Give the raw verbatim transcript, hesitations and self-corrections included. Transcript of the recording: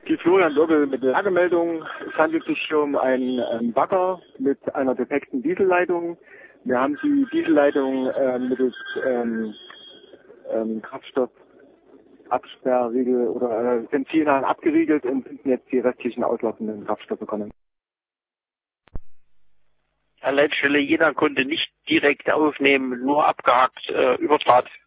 Die Florian Wirbel mit der Lagemeldung. Es handelt sich hier um einen ähm, Bagger mit einer defekten Dieselleitung. Wir haben die Dieselleitung äh, mittels ähm, ähm, Kraftstoffabsperrriegel oder äh, Ventilhahn abgeriegelt und finden jetzt die restlichen auslaufenden Kraftstoffe bekommen. An Leitstelle Jena konnte nicht direkt aufnehmen, nur abgehakt äh, über Draht.